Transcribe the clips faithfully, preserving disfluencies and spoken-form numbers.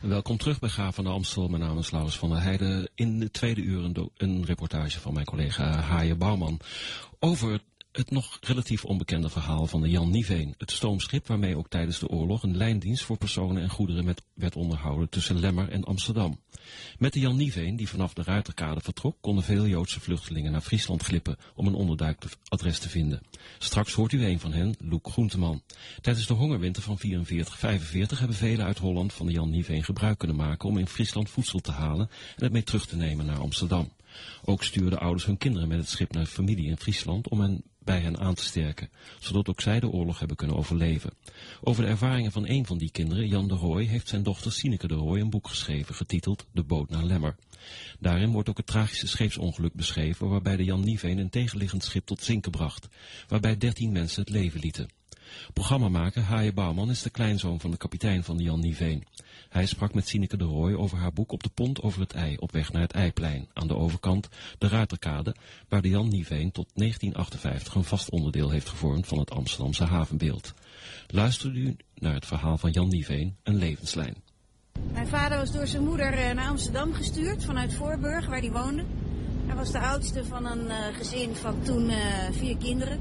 Welkom terug bij Gaaf van de Amstel. Mijn naam is Laurens van der Heijden. In de tweede uur een, een reportage van mijn collega Haaije Bouwman over het nog relatief onbekende verhaal van de Jan Nieveen. Het stoomschip waarmee ook tijdens de oorlog een lijndienst voor personen en goederen met, werd onderhouden tussen Lemmer en Amsterdam. Met de Jan Nieveen, die vanaf de Ruiterkade vertrok, konden veel Joodse vluchtelingen naar Friesland glippen om een onderduikadres te vinden. Straks hoort u een van hen, Loek Groenteman. Tijdens de hongerwinter van vierenveertig vijfenveertig hebben velen uit Holland van de Jan Nieveen gebruik kunnen maken om in Friesland voedsel te halen en het mee terug te nemen naar Amsterdam. Ook stuurden ouders hun kinderen met het schip naar familie in Friesland om hen bij hen aan te sterken, zodat ook zij de oorlog hebben kunnen overleven. Over de ervaringen van een van die kinderen, Jan de Rooij, heeft zijn dochter Sineke de Rooij een boek geschreven, getiteld De Boot naar Lemmer. Daarin wordt ook het tragische scheepsongeluk beschreven, waarbij de Jan Nieveen een tegenliggend schip tot zinken bracht, waarbij dertien mensen het leven lieten. Programmamaker Haaije Bouwman is de kleinzoon van de kapitein van de Jan Nieveen. Hij sprak met Sineke de Rooij over haar boek Op de Pont over het IJ, op weg naar het IJplein, aan de overkant de Ruiterkade, waar de Jan Nieveen tot negentien achtenvijftig een vast onderdeel heeft gevormd van het Amsterdamse havenbeeld. Luistert u naar het verhaal van Jan Nieveen, een levenslijn. Mijn vader was door zijn moeder naar Amsterdam gestuurd, vanuit Voorburg, waar hij woonde. Hij was de oudste van een uh, gezin van toen uh, vier kinderen.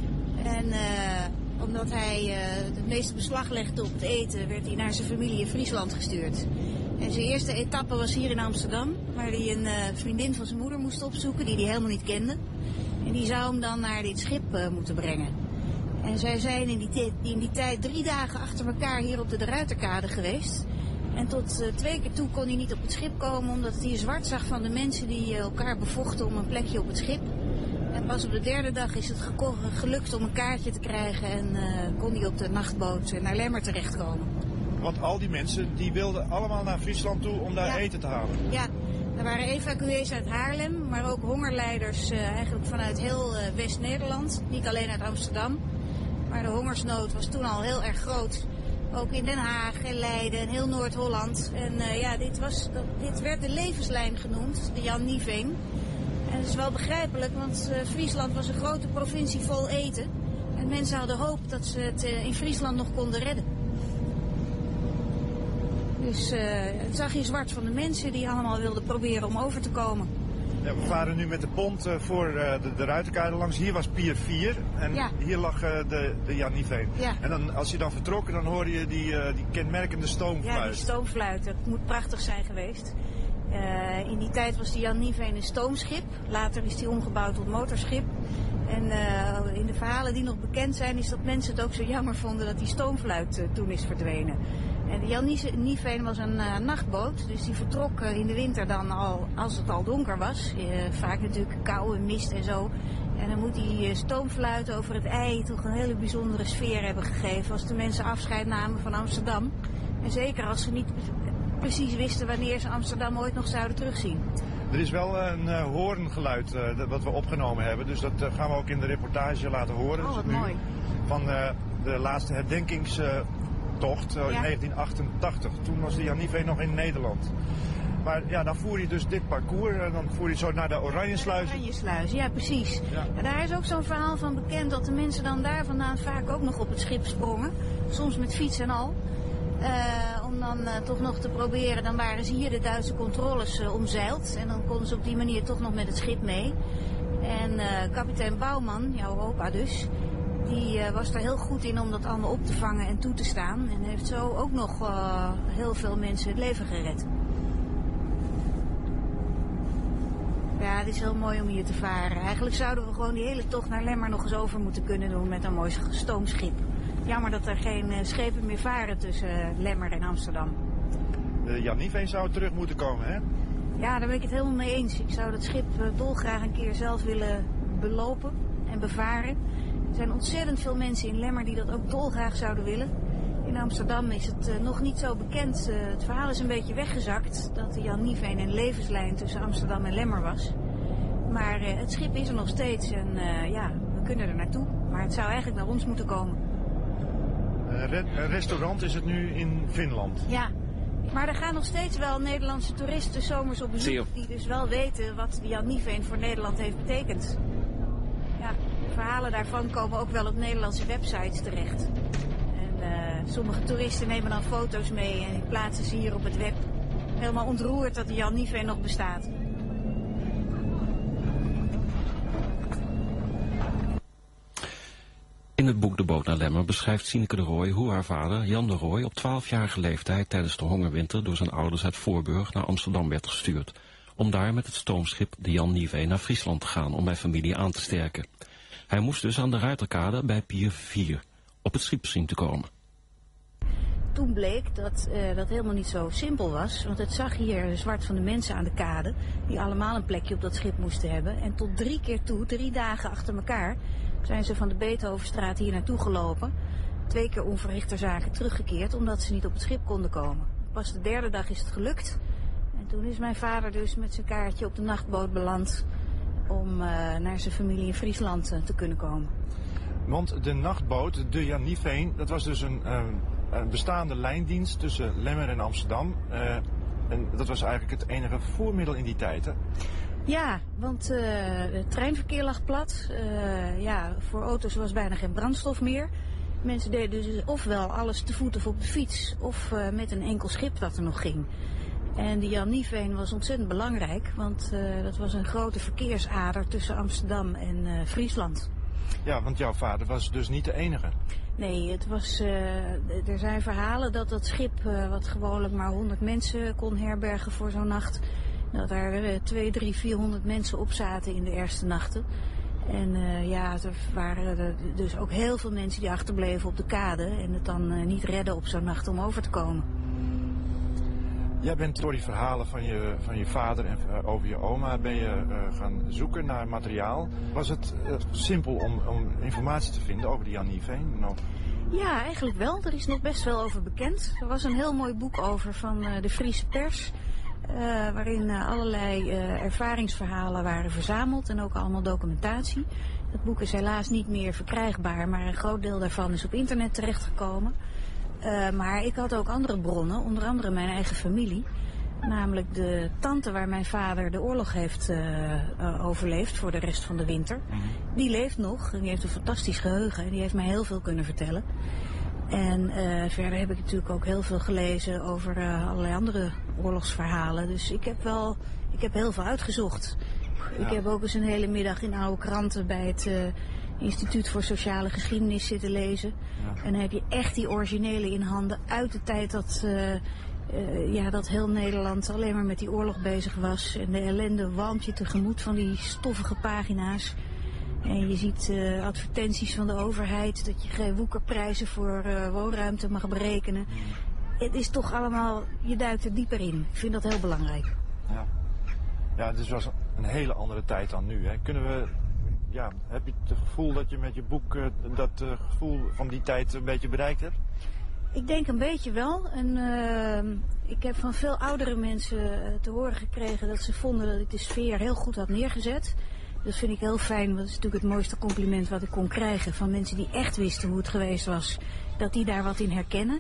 En uh, omdat hij uh, het meeste beslag legde op het eten, werd hij naar zijn familie in Friesland gestuurd. En zijn eerste etappe was hier in Amsterdam, waar hij een uh, vriendin van zijn moeder moest opzoeken, die hij helemaal niet kende. En die zou hem dan naar dit schip uh, moeten brengen. En zij zijn in die, in die tijd drie dagen achter elkaar hier op de Ruiterkade geweest. En tot uh, twee keer toe kon hij niet op het schip komen, omdat hij zwart zag van de mensen die uh, elkaar bevochten om een plekje op het schip. En pas op de derde dag is het gelukt om een kaartje te krijgen en uh, kon hij op de nachtboot naar Lemmer terechtkomen. Want al die mensen die wilden allemaal naar Friesland toe om daar ja. eten te halen? Ja, er waren evacuees uit Haarlem, maar ook hongerleiders uh, eigenlijk vanuit heel uh, West-Nederland. Niet alleen uit Amsterdam, maar de hongersnood was toen al heel erg groot. Ook in Den Haag en Leiden en heel Noord-Holland. En uh, ja, dit, was, dat, dit werd de levenslijn genoemd, de Jan Nieveen. En dat is wel begrijpelijk, want uh, Friesland was een grote provincie vol eten. En mensen hadden hoop dat ze het uh, in Friesland nog konden redden. Dus uh, het zag je zwart van de mensen die allemaal wilden proberen om over te komen. Ja, we varen nu met de pont uh, voor uh, de, de Ruiterkade langs. Hier was pier vier en ja. hier lag uh, de, de Jan Nieveen. Ja. En dan, als je dan vertrok, dan hoorde je die, uh, die kenmerkende stoomfluit. Ja, die stoomfluit. Dat moet prachtig zijn geweest. Uh, in die tijd was de Jan Nieveen een stoomschip. Later is die omgebouwd tot motorschip. En uh, in de verhalen die nog bekend zijn, is dat mensen het ook zo jammer vonden dat die stoomfluit uh, toen is verdwenen. En de Jan Nieveen was een uh, nachtboot, dus die vertrok uh, in de winter dan al, als het al donker was. Uh, vaak natuurlijk kou en mist en zo. En dan moet die uh, stoomfluit over het IJ toch een hele bijzondere sfeer hebben gegeven als de mensen afscheid namen van Amsterdam. En zeker als ze niet precies wisten wanneer ze Amsterdam ooit nog zouden terugzien. Er is wel een uh, hoorngeluid uh, dat, wat we opgenomen hebben, dus dat uh, gaan we ook in de reportage laten horen. Oh, wat dus mooi. Van uh, de laatste herdenkingstocht uh, in ja. negentien achtentachtig. Toen was de Jan Nieveen nog in Nederland. Maar ja, dan voer je dus dit parcours en dan voer je zo naar de Oranjesluis. Oranjesluis, ja precies. Ja. En daar is ook zo'n verhaal van bekend dat de mensen dan daar vandaan vaak ook nog op het schip sprongen. Soms met fiets en al. Uh, om dan uh, toch nog te proberen, dan waren ze hier de Duitse controles uh, omzeild. En dan konden ze op die manier toch nog met het schip mee. En uh, kapitein Bouwman, jouw opa dus, die uh, was daar heel goed in om dat allemaal op te vangen en toe te staan. En heeft zo ook nog uh, heel veel mensen het leven gered. Ja, het is heel mooi om hier te varen. Eigenlijk zouden we gewoon die hele tocht naar Lemmer nog eens over moeten kunnen doen met een mooi stoomschip. Jammer dat er geen uh, schepen meer varen tussen uh, Lemmer en Amsterdam. De Jan Nieveen zou terug moeten komen, hè? Ja, daar ben ik het helemaal mee eens. Ik zou dat schip uh, dolgraag een keer zelf willen belopen en bevaren. Er zijn ontzettend veel mensen in Lemmer die dat ook dolgraag zouden willen. In Amsterdam is het uh, nog niet zo bekend. Uh, het verhaal is een beetje weggezakt dat de Jan Nieveen een levenslijn tussen Amsterdam en Lemmer was. Maar uh, het schip is er nog steeds en uh, ja, we kunnen er naartoe. Maar het zou eigenlijk naar ons moeten komen. Een restaurant is het nu in Finland. Ja, maar er gaan nog steeds wel Nederlandse toeristen zomers op bezoek die dus wel weten wat de Jan Nieveen voor Nederland heeft betekend. Ja, de verhalen daarvan komen ook wel op Nederlandse websites terecht. En uh, sommige toeristen nemen dan foto's mee en plaatsen ze hier op het web. Helemaal ontroerd dat de Jan Nieveen nog bestaat. In het boek De Boot naar Lemmer beschrijft Sineke de Rooij hoe haar vader, Jan de Rooij, op twaalfjarige leeftijd tijdens de hongerwinter door zijn ouders uit Voorburg naar Amsterdam werd gestuurd, om daar met het stoomschip de Jan Nieveen naar Friesland te gaan om mijn familie aan te sterken. Hij moest dus aan de Ruiterkade bij Pier vier op het schip zien te komen. Toen bleek dat uh, dat helemaal niet zo simpel was, want het zag hier zwart van de mensen aan de kade, die allemaal een plekje op dat schip moesten hebben. En tot drie keer toe, drie dagen achter elkaar, zijn ze van de Beethovenstraat hier naartoe gelopen. Twee keer onverrichterzake teruggekeerd, omdat ze niet op het schip konden komen. Pas de derde dag is het gelukt. En toen is mijn vader dus met zijn kaartje op de nachtboot beland om uh, naar zijn familie in Friesland uh, te kunnen komen. Want de nachtboot, de Jan Nieveen, dat was dus een, uh, een bestaande lijndienst tussen Lemmer en Amsterdam. Uh, en dat was eigenlijk het enige vervoermiddel in die tijd, hè? Ja, want uh, het treinverkeer lag plat. Uh, ja, voor auto's was bijna geen brandstof meer. Mensen deden dus ofwel alles te voet of op de fiets, of uh, met een enkel schip dat er nog ging. En die Jan Nieveen was ontzettend belangrijk, want uh, dat was een grote verkeersader tussen Amsterdam en uh, Friesland. Ja, want jouw vader was dus niet de enige. Nee, het was, uh, er zijn verhalen dat dat schip, uh, wat gewoonlijk maar honderd mensen kon herbergen voor zo'n nacht, dat er uh, twee, drie, vierhonderd mensen op zaten in de eerste nachten. En uh, ja, er waren er dus ook heel veel mensen die achterbleven op de kade en het dan uh, niet redden op zo'n nacht om over te komen. Jij bent door die verhalen van je, van je vader en uh, over je oma ben je uh, gaan zoeken naar materiaal. Was het uh, simpel om, om informatie te vinden over die Jan Nieveen? No. Ja, eigenlijk wel. Er is nog best wel over bekend. Er was een heel mooi boek over van uh, de Friese pers, uh, waarin uh, allerlei uh, ervaringsverhalen waren verzameld en ook allemaal documentatie. Het boek is helaas niet meer verkrijgbaar, maar een groot deel daarvan is op internet terechtgekomen. Uh, maar ik had ook andere bronnen, onder andere mijn eigen familie. Namelijk de tante waar mijn vader de oorlog heeft uh, uh, overleefd voor de rest van de winter. Mm-hmm. Die leeft nog en die heeft een fantastisch geheugen en die heeft mij heel veel kunnen vertellen. En uh, verder heb ik natuurlijk ook heel veel gelezen over uh, allerlei andere oorlogsverhalen. Dus ik heb wel, ik heb heel veel uitgezocht. Ja. Ik heb ook eens een hele middag in oude kranten bij het Uh, Instituut voor Sociale Geschiedenis zitten lezen. Ja. En dan heb je echt die originele in handen uit de tijd dat, uh, uh, ja, dat heel Nederland alleen maar met die oorlog bezig was. En de ellende walmt je tegemoet van die stoffige pagina's. En je ziet uh, advertenties van de overheid dat je geen woekerprijzen voor uh, woonruimte mag berekenen. Het is toch allemaal, je duikt er dieper in. Ik vind dat heel belangrijk. Ja, ja, dus was een hele andere tijd dan nu. Hè. Kunnen we... Ja, heb je het gevoel dat je met je boek uh, dat uh, gevoel van die tijd een beetje bereikt hebt? Ik denk een beetje wel. En uh, ik heb van veel oudere mensen uh, te horen gekregen dat ze vonden dat ik de sfeer heel goed had neergezet. Dat vind ik heel fijn, want dat is natuurlijk het mooiste compliment wat ik kon krijgen van mensen die echt wisten hoe het geweest was. Dat die daar wat in herkennen.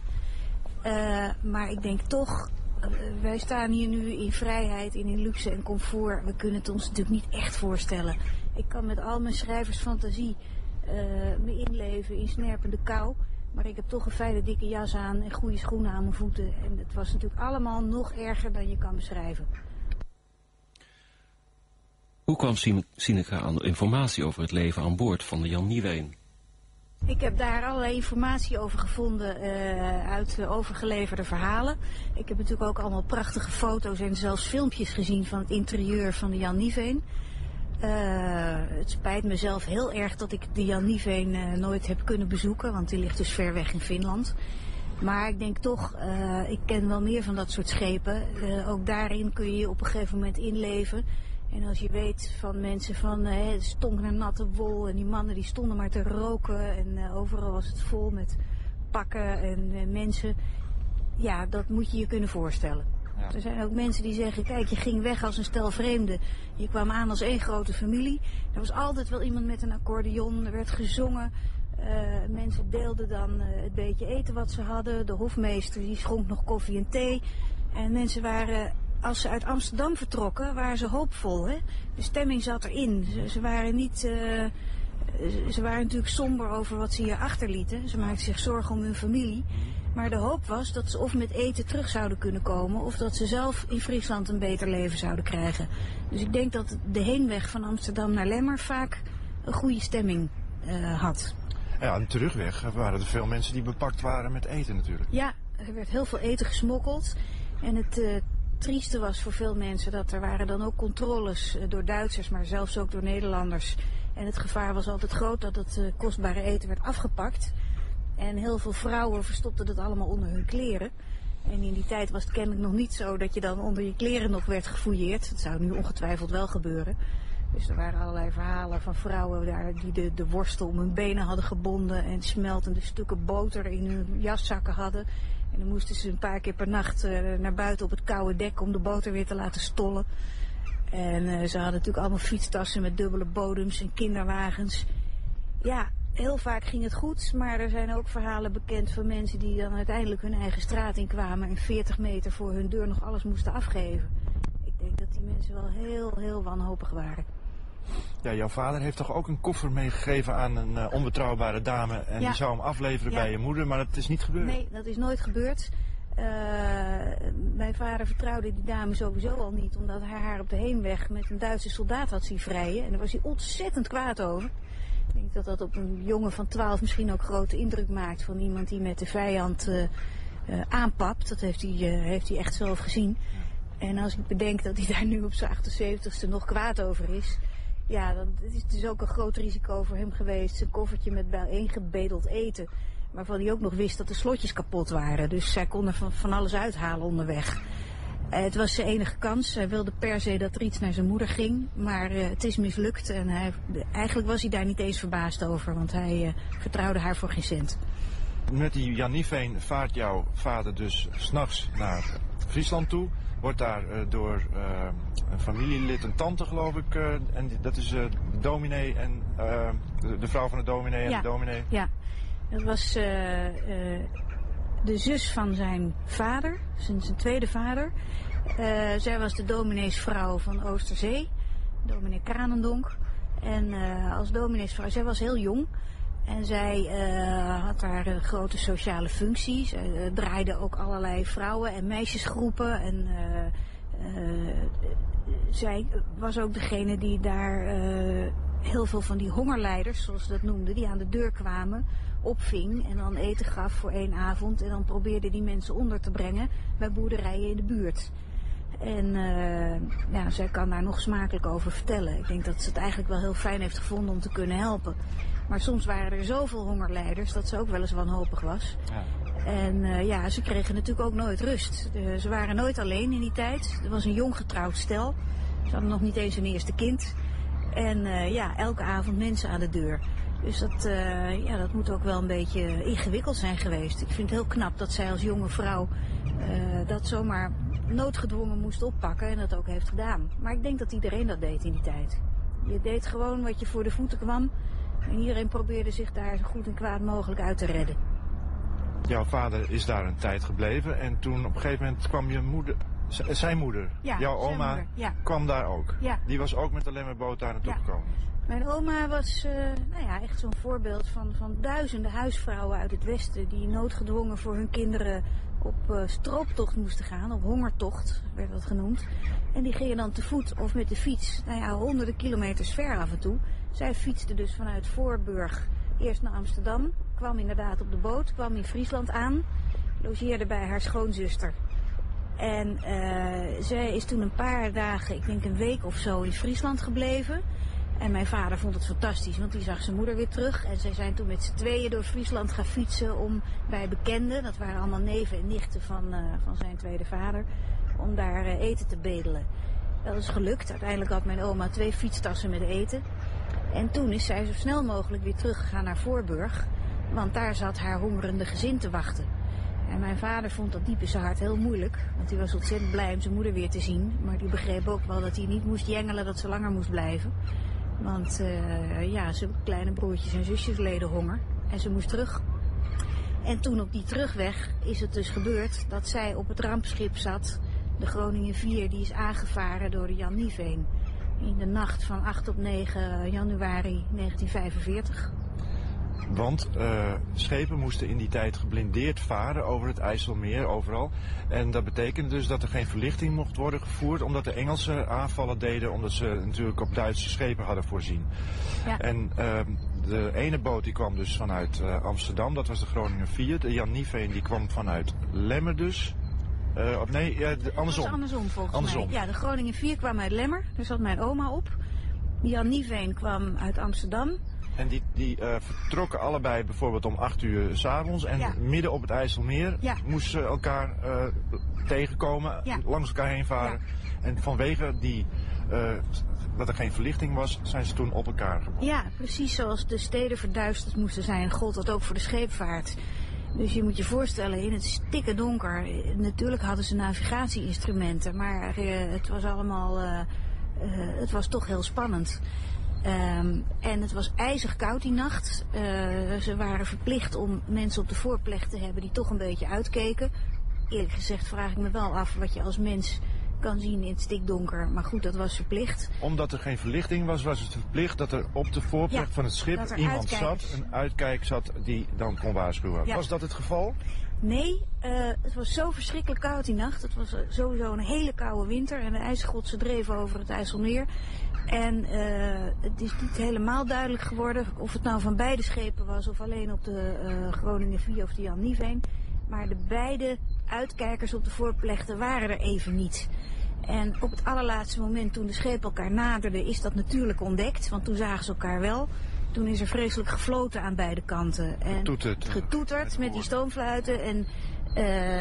Uh, maar ik denk toch, uh, wij staan hier nu in vrijheid en in luxe en comfort. We kunnen het ons natuurlijk niet echt voorstellen. Ik kan met al mijn schrijversfantasie uh, me inleven in snerpende kou. Maar ik heb toch een fijne dikke jas aan en goede schoenen aan mijn voeten. En het was natuurlijk allemaal nog erger dan je kan beschrijven. Hoe kwam Sineke aan de informatie over het leven aan boord van de Jan Nieveen? Ik heb daar allerlei informatie over gevonden uh, uit uh, overgeleverde verhalen. Ik heb natuurlijk ook allemaal prachtige foto's en zelfs filmpjes gezien van het interieur van de Jan Nieveen. Uh, het spijt me zelf heel erg dat ik de Jan Nieveen uh, nooit heb kunnen bezoeken, want die ligt dus ver weg in Finland. Maar ik denk toch, uh, ik ken wel meer van dat soort schepen. Uh, ook daarin kun je je op een gegeven moment inleven. En als je weet van mensen van, uh, het stonk naar natte wol en die mannen die stonden maar te roken. En uh, overal was het vol met pakken en uh, mensen. Ja, dat moet je je kunnen voorstellen. Ja. Er zijn ook mensen die zeggen, kijk, je ging weg als een stel vreemden. Je kwam aan als één grote familie. Er was altijd wel iemand met een accordeon, er werd gezongen. Uh, mensen deelden dan uh, het beetje eten wat ze hadden. De hofmeester die schonk nog koffie en thee. En mensen waren, als ze uit Amsterdam vertrokken, waren ze hoopvol. Hè? De stemming zat erin. Ze, ze waren niet uh, Ze, ze waren natuurlijk somber over wat ze hier achterlieten. Ze maakten zich zorgen om hun familie. Maar de hoop was dat ze of met eten terug zouden kunnen komen, of dat ze zelf in Friesland een beter leven zouden krijgen. Dus ik denk dat de heenweg van Amsterdam naar Lemmer vaak een goede stemming uh, had. Ja, en terugweg waren er veel mensen die bepakt waren met eten natuurlijk. Ja, er werd heel veel eten gesmokkeld. En het uh, trieste was voor veel mensen dat er waren dan ook controles uh, door Duitsers, maar zelfs ook door Nederlanders. En het gevaar was altijd groot dat het uh, kostbare eten werd afgepakt. En heel veel vrouwen verstopten het allemaal onder hun kleren. En in die tijd was het kennelijk nog niet zo dat je dan onder je kleren nog werd gefouilleerd. Dat zou nu ongetwijfeld wel gebeuren. Dus er waren allerlei verhalen van vrouwen daar die de, de worstel om hun benen hadden gebonden en smeltende stukken boter in hun jaszakken hadden. En dan moesten ze een paar keer per nacht uh, naar buiten op het koude dek om de boter weer te laten stollen. En uh, ze hadden natuurlijk allemaal fietstassen met dubbele bodems en kinderwagens. Ja, heel vaak ging het goed, maar er zijn ook verhalen bekend van mensen die dan uiteindelijk hun eigen straat inkwamen en veertig meter voor hun deur nog alles moesten afgeven. Ik denk dat die mensen wel heel, heel wanhopig waren. Ja, jouw vader heeft toch ook een koffer meegegeven aan een uh, onbetrouwbare dame en ja. die zou hem afleveren ja. bij je moeder, maar dat is niet gebeurd. Nee, dat is nooit gebeurd. Uh, mijn vader vertrouwde die dame sowieso al niet, omdat hij haar op de heenweg met een Duitse soldaat had zien vrijen. En daar was hij ontzettend kwaad over. Ik denk dat dat op een jongen van twaalf misschien ook grote indruk maakt van iemand die met de vijand uh, uh, aanpapt. Dat heeft hij, uh, heeft hij echt zelf gezien. En als ik bedenk dat hij daar nu op zijn achtenzeventigste nog kwaad over is, ja, dan is het dus ook een groot risico voor hem geweest. Zijn koffertje met bijeengebedeld eten, waarvan hij ook nog wist dat de slotjes kapot waren. Dus zij kon er van, van alles uithalen onderweg. Uh, het was zijn enige kans. Hij wilde per se dat er iets naar zijn moeder ging, maar uh, het is mislukt. En hij, eigenlijk was hij daar niet eens verbaasd over, want hij uh, vertrouwde haar voor geen cent. Met die Jan Nieveen vaart jouw vader dus 's nachts naar Friesland toe. Wordt daar uh, door uh, een familielid, een tante geloof ik, uh, en die, dat is uh, de dominee en uh, de, de vrouw van de dominee en ja, de dominee. Ja, dat was uh, uh, de zus van zijn vader, zijn, zijn tweede vader. Uh, zij was de domineesvrouw van Oosterzee, dominee Kranendonk. En uh, als domineesvrouw, zij was heel jong. En zij uh, had daar uh, grote sociale functies. Zij uh, draaide ook allerlei vrouwen- en meisjesgroepen. En uh, uh, zij was ook degene die daar uh, heel veel van die hongerleiders, zoals ze dat noemden, die aan de deur kwamen, opving en dan eten gaf voor één avond. En dan probeerde die mensen onder te brengen bij boerderijen in de buurt. En uh, ja, zij kan daar nog smakelijk over vertellen. Ik denk dat ze het eigenlijk wel heel fijn heeft gevonden om te kunnen helpen. Maar soms waren er zoveel hongerleiders dat ze ook wel eens wanhopig was. Ja. En uh, ja, ze kregen natuurlijk ook nooit rust. De, ze waren nooit alleen in die tijd. Er was een jong getrouwd stel. Ze hadden nog niet eens een eerste kind. En uh, ja, elke avond mensen aan de deur. Dus dat, uh, ja, dat moet ook wel een beetje ingewikkeld zijn geweest. Ik vind het heel knap dat zij als jonge vrouw uh, dat zomaar noodgedwongen moest oppakken en dat ook heeft gedaan. Maar ik denk dat iedereen dat deed in die tijd. Je deed gewoon wat je voor de voeten kwam. En iedereen probeerde zich daar zo goed en kwaad mogelijk uit te redden. Jouw vader is daar een tijd gebleven en toen op een gegeven moment kwam je moeder, z- zijn moeder, ja, jouw oma, moeder, ja. kwam daar ook. Ja. Die was ook met de Lemmerboot daar naartoe ja. gekomen. Mijn oma was uh, nou ja, echt zo'n voorbeeld van, van duizenden huisvrouwen uit het Westen die noodgedwongen voor hun kinderen op uh, strooptocht moesten gaan, op hongertocht werd dat genoemd. En die gingen dan te voet of met de fiets, nou ja, honderden kilometers ver af en toe. Zij fietste dus vanuit Voorburg eerst naar Amsterdam, kwam inderdaad op de boot, kwam in Friesland aan, logeerde bij haar schoonzuster. En uh, zij is toen een paar dagen, ik denk een week of zo, in Friesland gebleven. En mijn vader vond het fantastisch, want die zag zijn moeder weer terug. En zij zijn toen met z'n tweeën door Friesland gaan fietsen om bij bekenden, dat waren allemaal neven en nichten van, uh, van zijn tweede vader, om daar uh, eten te bedelen. Dat is gelukt. Uiteindelijk had mijn oma twee fietstassen met eten. En toen is zij zo snel mogelijk weer teruggegaan naar Voorburg, want daar zat haar hongerende gezin te wachten. En mijn vader vond dat diep in zijn hart heel moeilijk, want hij was ontzettend blij om zijn moeder weer te zien. Maar die begreep ook wel dat hij niet moest jengelen, dat ze langer moest blijven. Want uh, ja, zijn kleine broertjes en zusjes leden honger en ze moest terug. En toen op die terugweg is het dus gebeurd dat zij op het rampschip zat, de Groningen vier, die is aangevaren door de Jan Nieveen. in de nacht van acht op negen januari negentien vijfenveertig. Want uh, schepen moesten in die tijd geblindeerd varen over het IJsselmeer, overal. En dat betekende dus dat er geen verlichting mocht worden gevoerd, omdat de Engelsen aanvallen deden, omdat ze natuurlijk op Duitse schepen hadden voorzien. Ja. En uh, de ene boot die kwam dus vanuit uh, Amsterdam, dat was de Groninger vier. De Jan Nieveen die kwam vanuit Lemmer dus. Uh, of nee, uh, de, andersom. Dat was andersom volgens andersom. mij. Ja, de Groningen vier kwam uit Lemmer, daar zat mijn oma op. De Jan Nieveen kwam uit Amsterdam. En die, die uh, vertrokken allebei bijvoorbeeld om acht uur 's avonds. En ja. midden op het IJsselmeer ja. moesten ze elkaar uh, tegenkomen, ja. langs elkaar heen varen. Ja. En vanwege die, uh, dat er geen verlichting was, zijn ze toen op elkaar gebonden. Ja, precies zoals de steden verduisterd moesten zijn, gold dat ook voor de scheepvaart. Dus je moet je voorstellen, in het stikke donker, natuurlijk hadden ze navigatieinstrumenten, maar uh, het was allemaal, uh, uh, het was toch heel spannend. Um, en het was ijzig koud die nacht. Uh, ze waren verplicht om mensen op de voorplecht te hebben die toch een beetje uitkeken. Eerlijk gezegd vraag ik me wel af wat je als mens kan zien in het stikdonker. Maar goed, dat was verplicht. Omdat er geen verlichting was, was het verplicht dat er op de voorplecht ja, van het schip iemand zat. Een uitkijk zat die dan kon waarschuwen. Ja. Was dat het geval? Nee, uh, het was zo verschrikkelijk koud die nacht. Het was sowieso een hele koude winter en de ijsgotsen dreven over het IJsselmeer. En uh, het is niet helemaal duidelijk geworden of het nou van beide schepen was of alleen op de uh, Groningen vier of de Jan Nieveen. Maar de beide uitkijkers op de voorplechten waren er even niet. En op het allerlaatste moment toen de schepen elkaar naderden is dat natuurlijk ontdekt, want toen zagen ze elkaar wel. Toen is er vreselijk gefloten aan beide kanten. En getoeterd. Getoeterd met die stoomfluiten. En uh,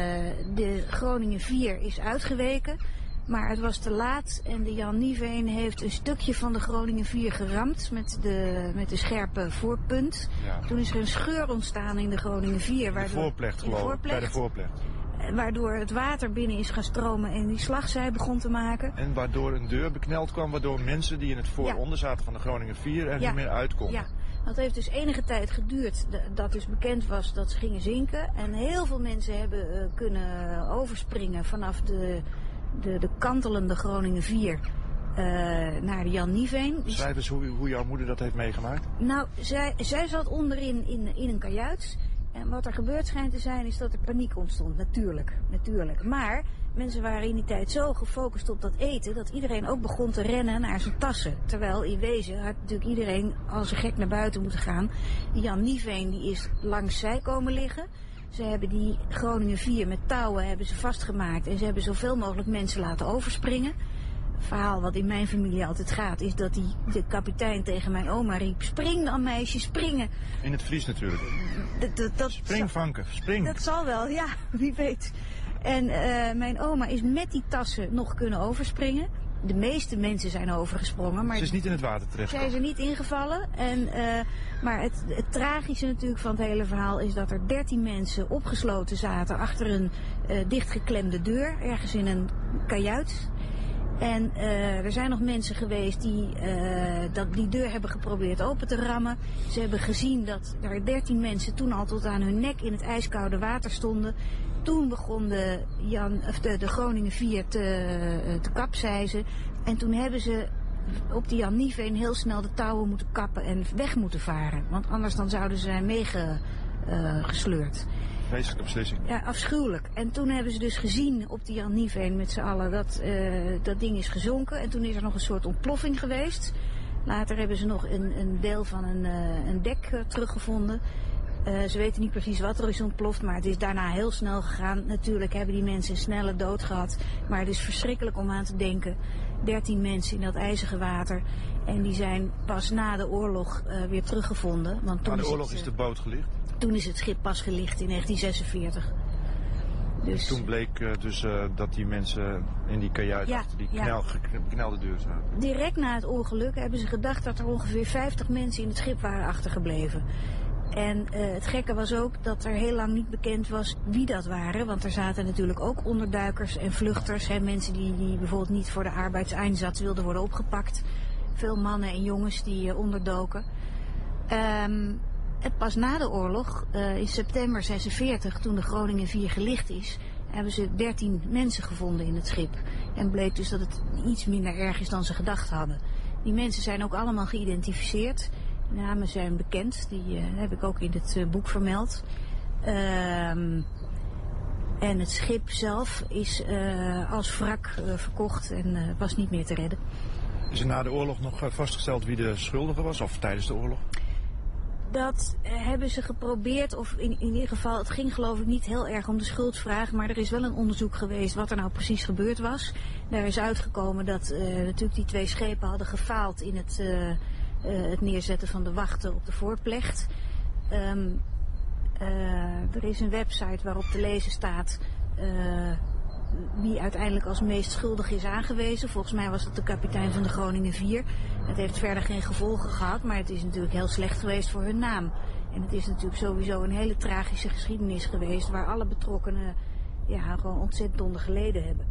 de Groningen vier is uitgeweken. Maar het was te laat en de Jan Nieveen heeft een stukje van de Groningen vier geramd met de, met de scherpe voorpunt. Ja. Toen is er een scheur ontstaan in de Groningen vier. Waardoor, in de voorplecht geloof ik, bij de voorplecht. Waardoor het water binnen is gaan stromen en die slagzij begon te maken. En waardoor een deur bekneld kwam, waardoor mensen die in het vooronder ja. zaten van de Groningen vier er ja. niet meer uit konden. Ja. Dat heeft dus enige tijd geduurd dat dus bekend was dat ze gingen zinken. En heel veel mensen hebben uh, kunnen overspringen vanaf de, de, de kantelende Groningen vier uh, naar de Jan Nieveen. Schrijf eens hoe, hoe jouw moeder dat heeft meegemaakt. Nou, zij, zij zat onderin in, in een kajuit. En wat er gebeurd schijnt te zijn is dat er paniek ontstond. Natuurlijk, natuurlijk. Maar mensen waren in die tijd zo gefocust op dat eten dat iedereen ook begon te rennen naar zijn tassen. Terwijl in wezen had natuurlijk iedereen als een gek naar buiten moeten gaan. Die Jan Nieveen die is langs zij komen liggen. Ze hebben die Groningen vier met touwen hebben ze vastgemaakt en ze hebben zoveel mogelijk mensen laten overspringen. Het verhaal wat in mijn familie altijd gaat is dat die, de kapitein tegen mijn oma riep: spring dan meisje, springen. In het Fries natuurlijk. Dat, dat, dat spring Vanke, spring. Dat zal wel, ja, wie weet. En uh, mijn oma is met die tassen nog kunnen overspringen. De meeste mensen zijn overgesprongen. Maar ze is niet in het water terecht. Zij is er niet ingevallen. En, uh, maar het, het tragische natuurlijk van het hele verhaal is dat er dertien mensen opgesloten zaten achter een uh, dichtgeklemde deur. Ergens in een kajuit. En uh, er zijn nog mensen geweest die uh, dat die deur hebben geprobeerd open te rammen. Ze hebben gezien dat er dertien mensen toen al tot aan hun nek in het ijskoude water stonden. Toen begon de, Jan, of de, de Groningen vier te, te kapseizen. En toen hebben ze op de Jan Nieveen heel snel de touwen moeten kappen en weg moeten varen. Want anders dan zouden ze zijn meegesleurd. Uh, Vreselijke beslissing. Ja, afschuwelijk. En toen hebben ze dus gezien op de Jan Nieveen met z'n allen dat uh, dat ding is gezonken. En toen is er nog een soort ontploffing geweest. Later hebben ze nog een, een deel van een, uh, een dek uh, teruggevonden. Uh, ze weten niet precies wat er is ontploft, maar het is daarna heel snel gegaan. Natuurlijk hebben die mensen een snelle dood gehad. Maar het is verschrikkelijk om aan te denken. dertien mensen in dat ijzige water. En die zijn pas na de oorlog uh, weer teruggevonden. Want toen na de oorlog is, het, is de boot gelicht? Toen is het schip pas gelicht in negentien zesenveertig. Dus toen bleek uh, dus uh, dat die mensen in die kajuit ja, achter die ja. knel, geknelde deur zaten. Direct na het ongeluk hebben ze gedacht dat er ongeveer vijftig mensen in het schip waren achtergebleven. En uh, het gekke was ook dat er heel lang niet bekend was wie dat waren. Want er zaten natuurlijk ook onderduikers en vluchters. Hè, mensen die, die bijvoorbeeld niet voor de arbeidseinsatz wilden worden opgepakt. Veel mannen en jongens die uh, onderdoken. Um, en pas na de oorlog, uh, in september zesenveertig, toen de Groningen vier gelicht is, hebben ze dertien mensen gevonden in het schip. En bleek dus dat het iets minder erg is dan ze gedacht hadden. Die mensen zijn ook allemaal geïdentificeerd. De namen zijn bekend, die uh, heb ik ook in het uh, boek vermeld. Um, en het schip zelf is uh, als wrak uh, verkocht en uh, was niet meer te redden. Is er na de oorlog nog uh, vastgesteld wie de schuldige was, of tijdens de oorlog? Dat uh, hebben ze geprobeerd, of in, in ieder geval, het ging geloof ik niet heel erg om de schuldvraag, maar er is wel een onderzoek geweest wat er nou precies gebeurd was. Daar is uitgekomen dat uh, natuurlijk die twee schepen hadden gefaald in het, uh, uh, het neerzetten van de wachten op de voorplecht. Um, uh, er is een website waarop te lezen staat uh, wie uiteindelijk als meest schuldig is aangewezen. Volgens mij was het de kapitein van de Groningen vier. Het heeft verder geen gevolgen gehad, maar het is natuurlijk heel slecht geweest voor hun naam. En het is natuurlijk sowieso een hele tragische geschiedenis geweest waar alle betrokkenen ja, gewoon ontzettend onder geleden hebben.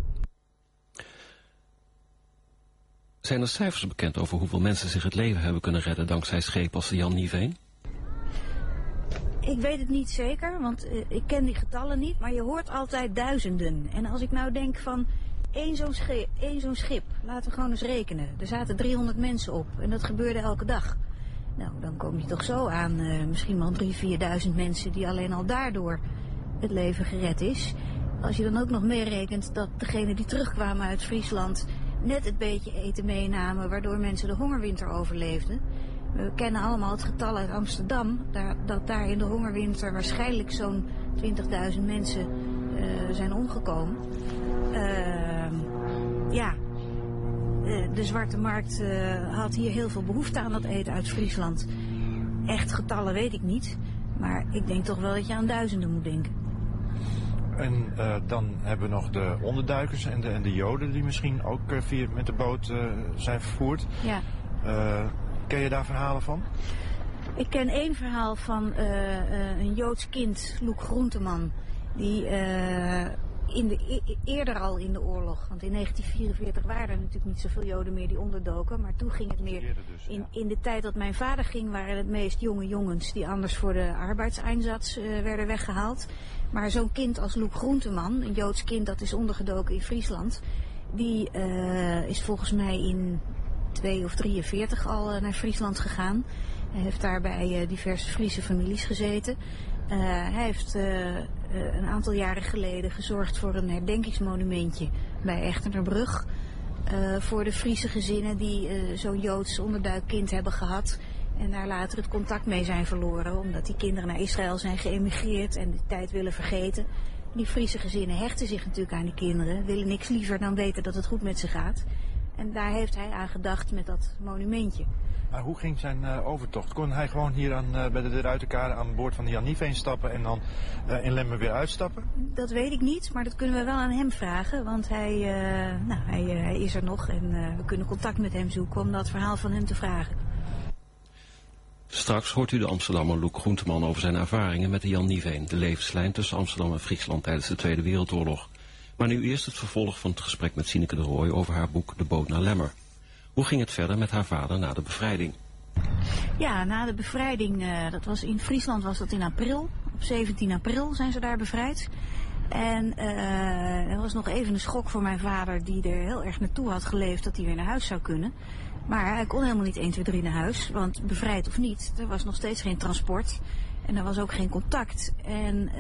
Zijn er cijfers bekend over hoeveel mensen zich het leven hebben kunnen redden dankzij schepen als de Jan Nieveen? Ik weet het niet zeker, want uh, ik ken die getallen niet, maar je hoort altijd duizenden. En als ik nou denk van één zo'n schip, één zo'n schip, laten we gewoon eens rekenen. Er zaten driehonderd mensen op en dat gebeurde elke dag. Nou, dan kom je toch zo aan uh, misschien wel drieduizend, vierduizend mensen die alleen al daardoor het leven gered is. Als je dan ook nog meerekent dat degenen die terugkwamen uit Friesland net het beetje eten meenamen, waardoor mensen de hongerwinter overleefden. We kennen allemaal het getal uit Amsterdam, daar, dat daar in de hongerwinter waarschijnlijk zo'n twintigduizend mensen uh, zijn omgekomen. Uh, ja, de, de zwarte markt uh, had hier heel veel behoefte aan dat eten uit Friesland. Echt getallen weet ik niet, maar ik denk toch wel dat je aan duizenden moet denken. En uh, dan hebben we nog de onderduikers en de, en de Joden die misschien ook uh, via, met de boot uh, zijn vervoerd. Ja. Uh, ken je daar verhalen van? Ik ken één verhaal van uh, uh, een Joods kind, Loek Groenteman, die uh, in de, e eerder al in de oorlog, want in negentien vierenveertig waren er natuurlijk niet zoveel Joden meer die onderdoken, maar toen ging het meer, dus, in, in de tijd dat mijn vader ging, waren het meest jonge jongens die anders voor de arbeidseinsatz uh, werden weggehaald. Maar zo'n kind als Loek Groenteman, een Joods kind dat is ondergedoken in Friesland, die uh, is volgens mij in twee of drieënveertig al uh, naar Friesland gegaan. Hij heeft daar bij uh, diverse Friese families gezeten. Uh, hij heeft uh, uh, een aantal jaren geleden gezorgd voor een herdenkingsmonumentje bij Echternerbrug. Uh, voor de Friese gezinnen die uh, zo'n Joods onderduikkind hebben gehad. En daar later het contact mee zijn verloren. Omdat die kinderen naar Israël zijn geëmigreerd en de tijd willen vergeten. Die Friese gezinnen hechten zich natuurlijk aan die kinderen. Willen niks liever dan weten dat het goed met ze gaat. En daar heeft hij aan gedacht met dat monumentje. Maar hoe ging zijn uh, overtocht? Kon hij gewoon hier aan, uh, bij de Ruiterkade aan boord van de Jan Nieveen stappen en dan uh, in Lemmer weer uitstappen? Dat weet ik niet, maar dat kunnen we wel aan hem vragen. Want hij, uh, nou, hij, uh, hij is er nog en uh, we kunnen contact met hem zoeken om dat verhaal van hem te vragen. Straks hoort u de Amsterdammer Loek Groenteman over zijn ervaringen met de Jan Nieveen, de levenslijn tussen Amsterdam en Friesland tijdens de Tweede Wereldoorlog. Maar nu eerst het vervolg van het gesprek met Sineke de Rooij over haar boek De Boot naar Lemmer. Hoe ging het verder met haar vader na de bevrijding? Ja, na de bevrijding, uh, dat was in Friesland was dat in april. Op zeventien april zijn ze daar bevrijd. En uh, er was nog even een schok voor mijn vader die er heel erg naartoe had geleefd dat hij weer naar huis zou kunnen. Maar hij kon helemaal niet één, twee, drie naar huis, want bevrijd of niet, er was nog steeds geen transport en er was ook geen contact. En uh,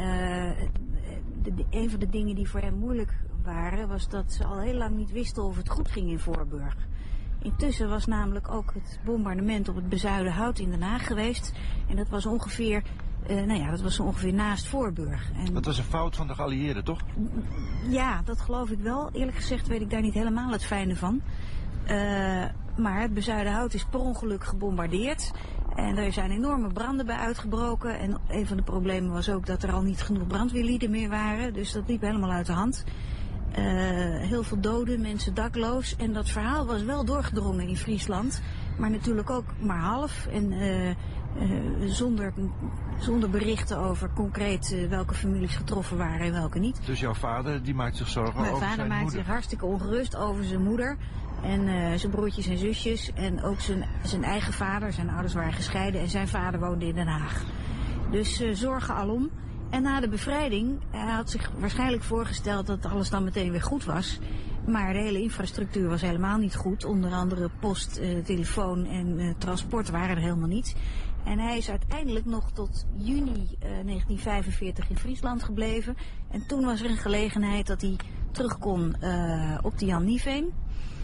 de, de, een van de dingen die voor hem moeilijk waren, was dat ze al heel lang niet wisten of het goed ging in Voorburg. Intussen was namelijk ook het bombardement op het Bezuidenhout in Den Haag geweest. En dat was ongeveer, uh, nou ja, dat was ongeveer naast Voorburg. En dat was een fout van de geallieerden, toch? Ja, dat geloof ik wel. Eerlijk gezegd weet ik daar niet helemaal het fijne van. Uh, maar het Bezuidenhout is per ongeluk gebombardeerd. En er zijn enorme branden bij uitgebroken. En een van de problemen was ook dat er al niet genoeg brandweerlieden meer waren. Dus dat liep helemaal uit de hand. Uh, heel veel doden, mensen dakloos. En dat verhaal was wel doorgedrongen in Friesland. Maar natuurlijk ook maar half. En uh, uh, zonder, zonder berichten over concreet uh, welke families getroffen waren en welke niet. Dus jouw vader die maakt zich zorgen over zijn moeder? Mijn vader maakt zich hartstikke ongerust over zijn moeder. En uh, zijn broertjes en zusjes. En ook zijn, zijn eigen vader. Zijn ouders waren gescheiden. En zijn vader woonde in Den Haag. Dus uh, zorgen alom. En na de bevrijding, hij had zich waarschijnlijk voorgesteld dat alles dan meteen weer goed was. Maar de hele infrastructuur was helemaal niet goed. Onder andere post, uh, telefoon en uh, transport waren er helemaal niet. En hij is uiteindelijk nog tot juni uh, negentien vijfenveertig in Friesland gebleven. En toen was er een gelegenheid dat hij terug kon uh, op de Jan Nieveen.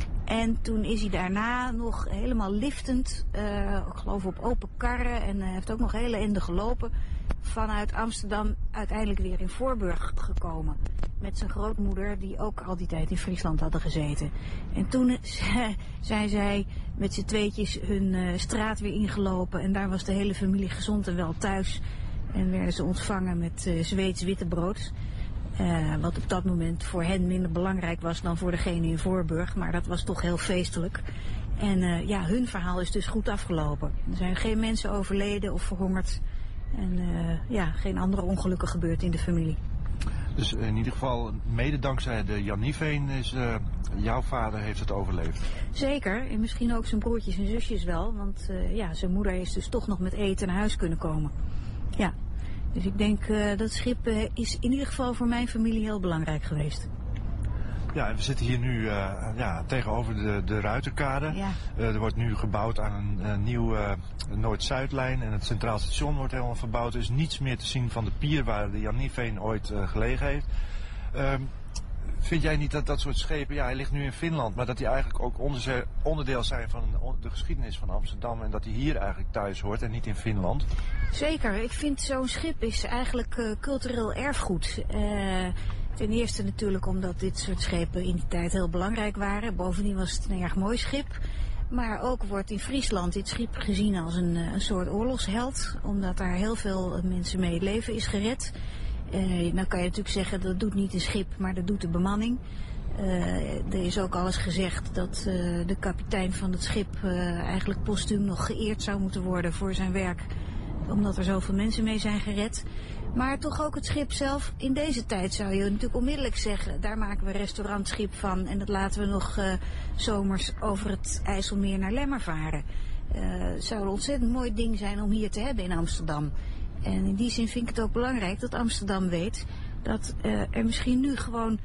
En toen is hij daarna nog helemaal liftend, uh, ik geloof op open karren. En hij uh, heeft ook nog hele ende gelopen. Vanuit Amsterdam uiteindelijk weer in Voorburg gekomen. Met zijn grootmoeder, die ook al die tijd in Friesland hadden gezeten. En toen zijn zij met z'n tweetjes hun uh, straat weer ingelopen. En daar was de hele familie gezond en wel thuis. En werden ze ontvangen met uh, Zweeds wittebrood. Uh, wat op dat moment voor hen minder belangrijk was dan voor degene in Voorburg. Maar dat was toch heel feestelijk. En uh, ja, hun verhaal is dus goed afgelopen. Er zijn geen mensen overleden of verhongerd. En uh, ja, geen andere ongelukken gebeurd in de familie. Dus in ieder geval, mede dankzij de Jan Nieveen is uh, jouw vader heeft het overleefd. Zeker, en misschien ook zijn broertjes en zusjes wel. Want uh, ja, zijn moeder is dus toch nog met eten naar huis kunnen komen. Ja, dus ik denk uh, dat schip uh, is in ieder geval voor mijn familie heel belangrijk geweest. Ja, en we zitten hier nu uh, ja, tegenover de, de Ruiterkade. Ja. Uh, er wordt nu gebouwd aan een uh, nieuwe uh, Noord-Zuidlijn en het Centraal Station wordt helemaal verbouwd. Er is niets meer te zien van de pier waar de Jan Nieveen ooit uh, gelegen heeft. Uh, vind jij niet dat dat soort schepen, ja hij ligt nu in Finland, maar dat die eigenlijk ook onder, onderdeel zijn van de geschiedenis van Amsterdam en dat die hier eigenlijk thuis hoort en niet in Finland? Zeker, ik vind zo'n schip is eigenlijk uh, cultureel erfgoed. Uh, Ten eerste natuurlijk omdat dit soort schepen in die tijd heel belangrijk waren. Bovendien was het een erg mooi schip. Maar ook wordt in Friesland dit schip gezien als een, een soort oorlogsheld. Omdat daar heel veel mensen mee het leven is gered. Uh, nou kan je natuurlijk zeggen dat doet niet een schip, maar dat doet de bemanning. Uh, er is ook al eens gezegd dat uh, de kapitein van het schip uh, eigenlijk postuum nog geëerd zou moeten worden voor zijn werk. Omdat er zoveel mensen mee zijn gered. Maar toch ook het schip zelf. In deze tijd zou je natuurlijk onmiddellijk zeggen, daar maken we een restaurantschip van. En dat laten we nog uh, zomers over het IJsselmeer naar Lemmer varen. Uh, het zou een ontzettend mooi ding zijn om hier te hebben in Amsterdam. En in die zin vind ik het ook belangrijk dat Amsterdam weet dat uh, er misschien nu gewoon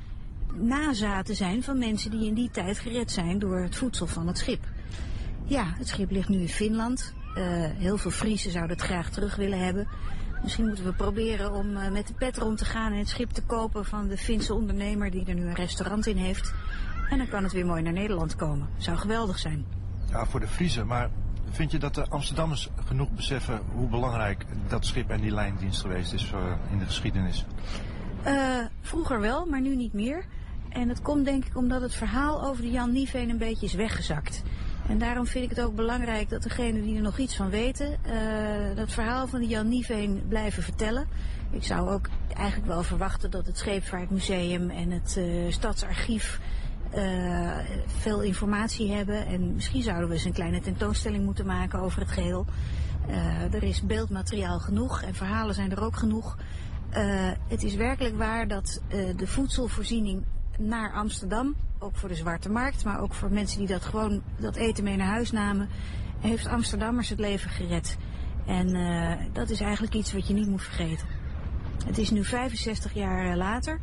nazaten zijn van mensen die in die tijd gered zijn door het voedsel van het schip. Ja, het schip ligt nu in Finland. Uh, heel veel Friesen zouden het graag terug willen hebben. Misschien moeten we proberen om uh, met de pet rond te gaan en het schip te kopen van de Finse ondernemer die er nu een restaurant in heeft. En dan kan het weer mooi naar Nederland komen. Zou geweldig zijn. Ja, voor de Friesen. Maar vind je dat de Amsterdammers genoeg beseffen hoe belangrijk dat schip en die lijndienst geweest is uh, in de geschiedenis? Uh, vroeger wel, maar nu niet meer. En dat komt denk ik omdat het verhaal over de Jan Nieveen een beetje is weggezakt. En daarom vind ik het ook belangrijk dat degenen die er nog iets van weten, uh, dat verhaal van de Jan Nieveen blijven vertellen. Ik zou ook eigenlijk wel verwachten dat het Scheepvaartmuseum en het uh, Stadsarchief uh, veel informatie hebben. En misschien zouden we eens een kleine tentoonstelling moeten maken over het geheel. Uh, er is beeldmateriaal genoeg en verhalen zijn er ook genoeg. Uh, het is werkelijk waar dat uh, de voedselvoorziening naar Amsterdam, ook voor de Zwarte Markt, maar ook voor mensen die dat gewoon dat eten mee naar huis namen, heeft Amsterdammers het leven gered. En uh, dat is eigenlijk iets wat je niet moet vergeten. Het is nu vijfenzestig jaar later.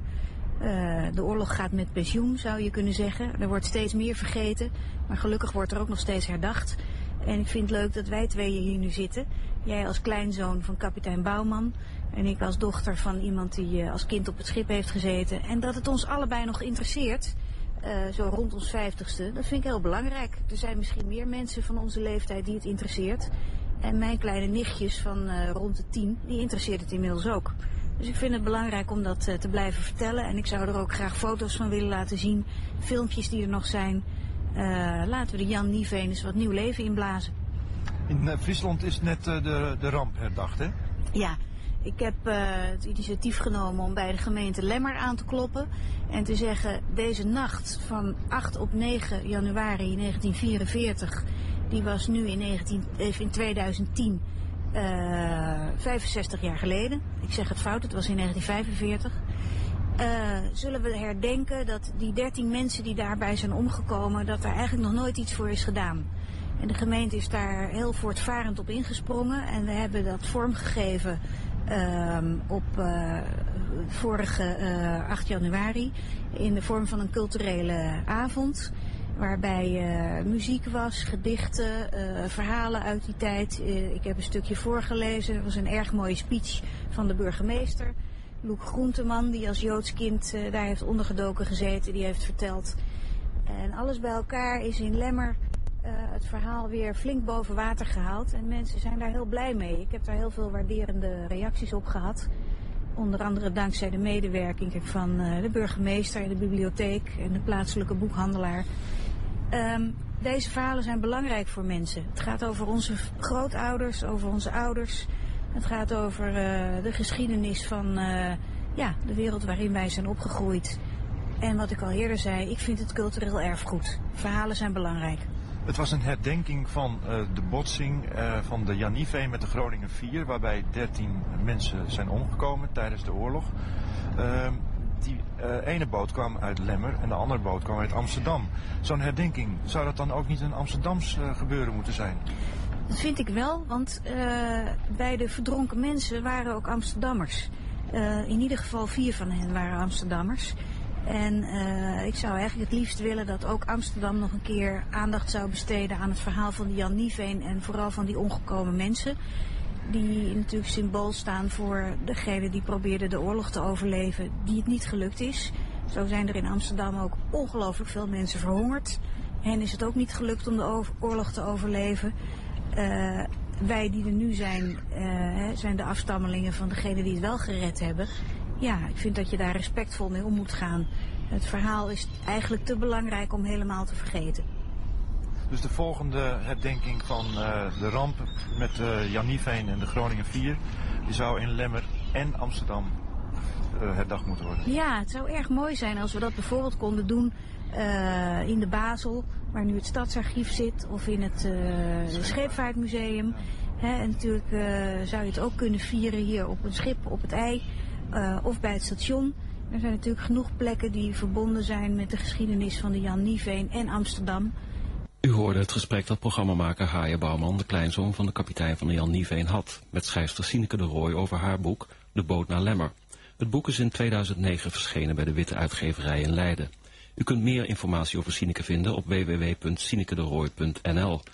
Uh, de oorlog gaat met pensioen, zou je kunnen zeggen. Er wordt steeds meer vergeten, maar gelukkig wordt er ook nog steeds herdacht. En ik vind het leuk dat wij tweeën hier nu zitten. Jij als kleinzoon van kapitein Bouwman en ik als dochter van iemand die uh, als kind op het schip heeft gezeten. En dat het ons allebei nog interesseert, uh, zo rond ons vijftigste, dat vind ik heel belangrijk. Er zijn misschien meer mensen van onze leeftijd die het interesseert. En mijn kleine nichtjes van uh, rond de tien, die interesseert het inmiddels ook. Dus ik vind het belangrijk om dat uh, te blijven vertellen. En ik zou er ook graag foto's van willen laten zien, filmpjes die er nog zijn. Uh, laten we de Jan Nieveen eens wat nieuw leven inblazen. In uh, Friesland is net uh, de, de ramp herdacht, hè? Ja, ik heb uh, het initiatief genomen om bij de gemeente Lemmer aan te kloppen. En te zeggen, deze nacht van acht op negen januari negentien vierenveertig... die was nu in, negentien, in tweeduizend tien uh, vijfenzestig jaar geleden. Ik zeg het fout, het was in negentien vijfenveertig. Uh, zullen we herdenken dat die dertien mensen die daarbij zijn omgekomen, dat daar eigenlijk nog nooit iets voor is gedaan. En de gemeente is daar heel voortvarend op ingesprongen en we hebben dat vormgegeven uh, op uh, vorige uh, acht januari in de vorm van een culturele avond. Waarbij uh, muziek was, gedichten, uh, verhalen uit die tijd. Uh, ik heb een stukje voorgelezen. Dat was een erg mooie speech van de burgemeester. Loek Groenteman, die als Joods kind uh, daar heeft ondergedoken gezeten. Die heeft verteld. En alles bij elkaar is in Lemmer uh, het verhaal weer flink boven water gehaald. En mensen zijn daar heel blij mee. Ik heb daar heel veel waarderende reacties op gehad. Onder andere dankzij de medewerking van uh, de burgemeester, de bibliotheek en de plaatselijke boekhandelaar. Um, deze verhalen zijn belangrijk voor mensen. Het gaat over onze grootouders, over onze ouders. Het gaat over uh, de geschiedenis van uh, ja, de wereld waarin wij zijn opgegroeid. En wat ik al eerder zei, ik vind het cultureel erfgoed. Verhalen zijn belangrijk. Het was een herdenking van uh, de botsing uh, van de Jan Niveen met de Groningen vier... waarbij dertien mensen zijn omgekomen tijdens de oorlog. Uh, die uh, ene boot kwam uit Lemmer en de andere boot kwam uit Amsterdam. Zo'n herdenking, zou dat dan ook niet een Amsterdams uh, gebeuren moeten zijn? Dat vind ik wel, want uh, bij de verdronken mensen waren ook Amsterdammers. Uh, in ieder geval vier van hen waren Amsterdammers. En uh, ik zou eigenlijk het liefst willen dat ook Amsterdam nog een keer aandacht zou besteden aan het verhaal van die Jan Niveen en vooral van die omgekomen mensen. Die natuurlijk symbool staan voor degenen die probeerden de oorlog te overleven, die het niet gelukt is. Zo zijn er in Amsterdam ook ongelooflijk veel mensen verhongerd. Hen is het ook niet gelukt om de oorlog te overleven. Uh, wij die er nu zijn, uh, zijn de afstammelingen van degenen die het wel gered hebben. Ja, ik vind dat je daar respectvol mee om moet gaan. Het verhaal is eigenlijk te belangrijk om helemaal te vergeten. Dus de volgende herdenking van uh, de ramp met uh, Jan Niveen en de Groningen vier... die zou in Lemmer en Amsterdam uh, herdacht moeten worden. Ja, het zou erg mooi zijn als we dat bijvoorbeeld konden doen uh, in de Basel... waar nu het Stadsarchief zit, of in het uh, Scheepvaartmuseum. Hè, en natuurlijk uh, zou je het ook kunnen vieren hier op een schip op het IJ... Uh, of bij het station. Er zijn natuurlijk genoeg plekken die verbonden zijn met de geschiedenis van de Jan Niveen en Amsterdam. U hoorde het gesprek dat programmamaker Haaije Bouwman, de kleinzoon van de kapitein van de Jan Niveen, had met schrijfster Sineke de Rooij over haar boek De Boot naar Lemmer. Het boek is in tweeduizend negen verschenen bij de Witte Uitgeverij in Leiden. U kunt meer informatie over Sineke vinden op w w w punt sineke de rooij punt n l.